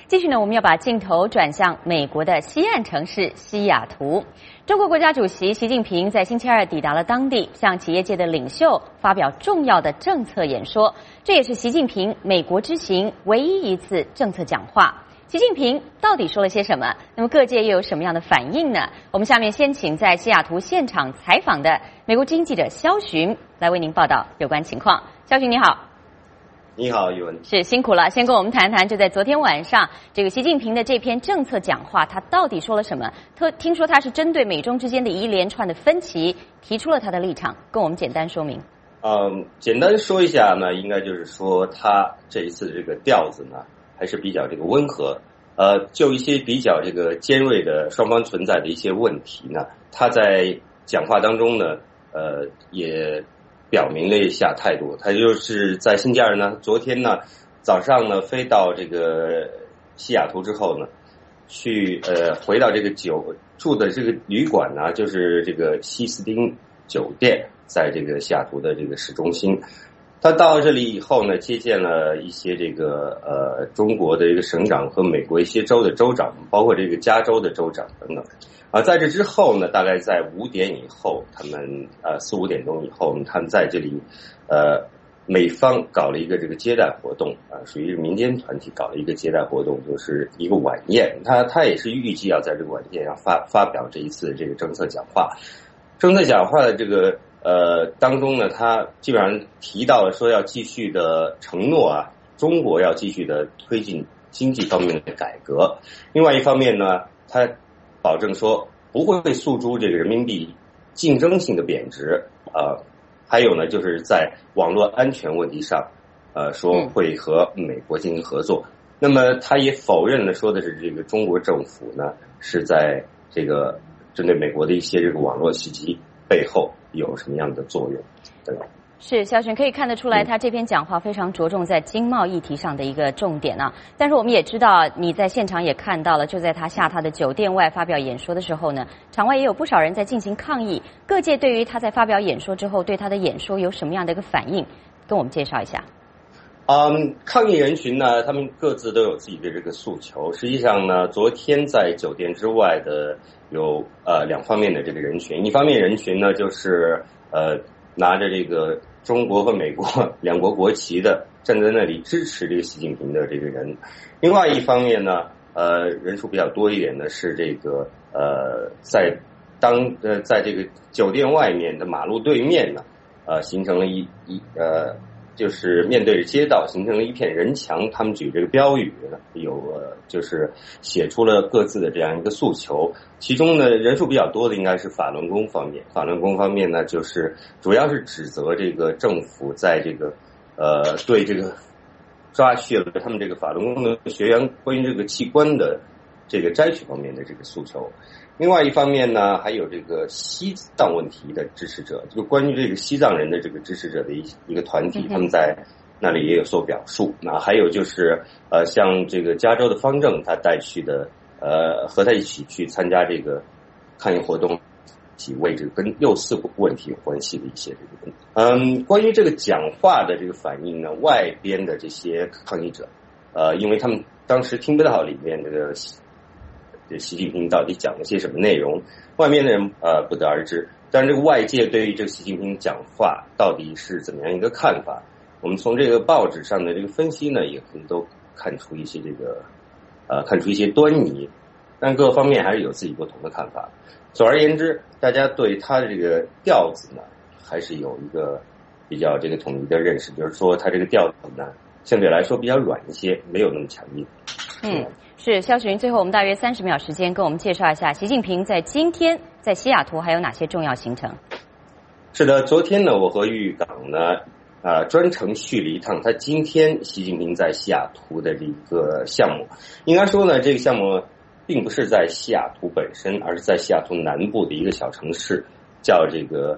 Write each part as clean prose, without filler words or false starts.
继续呢，我们要把镜头转向美国的西岸城市西雅图。中国国家主席习近平在星期二抵达了当地，向企业界的领袖发表重要的政策演说，这也是习近平美国之行唯一一次政策讲话。习近平到底说了些什么？那么各界又有什么样的反应呢？我们下面先请在西雅图现场采访的美国之音记者肖寻来为您报道有关情况。肖寻你好。 你好，宇文。 是辛苦了，先跟我们谈谈，就在昨天晚上，这个习近平的这篇政策讲话，他到底说了什么？听说他是针对美中之间的一连串的分歧，提出了他的立场，跟我们简单说明。 简单说一下呢，应该就是说他这一次这个调子呢，还是比较这个温和。就一些比较这个尖锐的双方存在的一些问题呢，他在讲话当中呢，也表明了一下态度。他就是在星期二呢，昨天呢早上呢飞到这个西雅图之后呢，去回到这个住的这个旅馆呢，就是这个西斯汀酒店，在这个西雅图的这个市中心。他到这里以后呢，接见了一些这个中国的一个省长和美国一些州的州长，包括这个加州的州长等等。在这之后呢，大概在5点以后，他们4、5点钟以后，他们在这里美方搞了一个这个接待活动属于民间团体搞了一个接待活动，就是一个晚宴。他也是预计要在这个晚宴上发表这一次这个政策讲话。政策讲话的这个当中呢，他基本上提到了说要继续的承诺中国要继续的推进经济方面的改革。另外一方面呢，他保证说不会诉诸这个人民币竞争性的贬值还有呢，就是在网络安全问题上说会和美国进行合作。那么他也否认了说的是这个中国政府呢是在这个针对美国的一些这个网络袭击背后有什么样的作用，对吧？ 是，肖寻可以看得出来，他这篇讲话非常着重在经贸议题上的一个重点但是我们也知道，你在现场也看到了，就在他的酒店外发表演说的时候呢，场外也有不少人在进行抗议。各界对于他在发表演说之后，对他的演说有什么样的一个反应？跟我们介绍一下。 抗议人群呢，他们各自都有自己的这个诉求。实际上呢，昨天在酒店之外的有2方面的这个人群。一方面人群呢，就是拿着这个中国和美国两国国旗的站在那里支持这个习近平的这个人。另外一方面呢，人数比较多一点的是这个在这个酒店外面的马路对面呢，形成了就是面对着街道形成了一片人墙，他们举这个标语呢，就是写出了各自的这样一个诉求。其中呢，人数比较多的应该是法轮功方面。法轮功方面呢，就是主要是指责这个政府在这个对这个抓去了他们这个法轮功的学员关于这个器官的这个摘取方面的这个诉求。另外一方面呢，还有这个西藏问题的支持者，就关于这个西藏人的这个支持者的一个团体，他们在那里也有所表述。还有就是像这个加州的方正，他带去的和他一起去参加这个抗议活动，为这个跟6·4问题有关系的一些这个问题。关于这个讲话的这个反应呢，外边的这些抗议者因为他们当时听不到里面这个习近平到底讲了些什么内容，外面的人不得而知。但是这个外界对于这个习近平讲话到底是怎么样一个看法，我们从这个报纸上的这个分析呢，也可能都看出一些端倪，但各方面还是有自己不同的看法。总而言之，大家对他的这个调子呢，还是有一个比较这个统一的认识，就是说他这个调子呢，相对来说比较软一些，没有那么强硬。 是肖寻，最后我们大约30秒时间，跟我们介绍一下习近平在今天在西雅图还有哪些重要行程。 是的，昨天呢，我和玉港呢专程去了一趟他今天习近平在西雅图的这个项目。应该说呢，这个项目并不是在西雅图本身，而是在西雅图南部的一个小城市，叫这个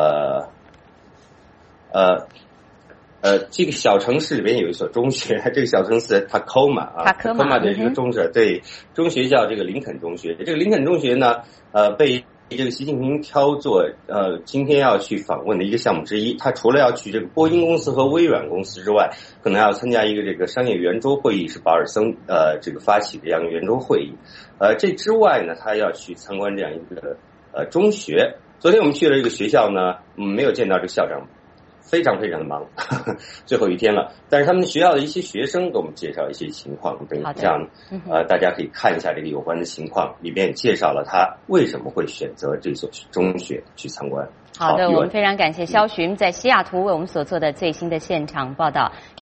这个小城市里面有一所中学，这个小城市塔科马的这个中学，对，中学叫这个林肯中学。这个林肯中学呢，被这个习近平挑做今天要去访问的一个项目之一。他除了要去这个波音公司和微软公司之外，可能还要参加一个这个商业圆桌会议，是保尔森这个发起的这样一个圆桌会议。这之外呢，他要去参观这样一个中学。昨天我们去了这个学校呢，没有见到这个校长，非常非常的忙，最后一天了。但是他们学校的一些学生给我们介绍一些情况，等一下大家可以看一下这个有关的情况，里边也介绍了他为什么会选择这所中学去参观。 好的，我们非常感谢肖寻在西雅图为我们所做的最新的现场报道。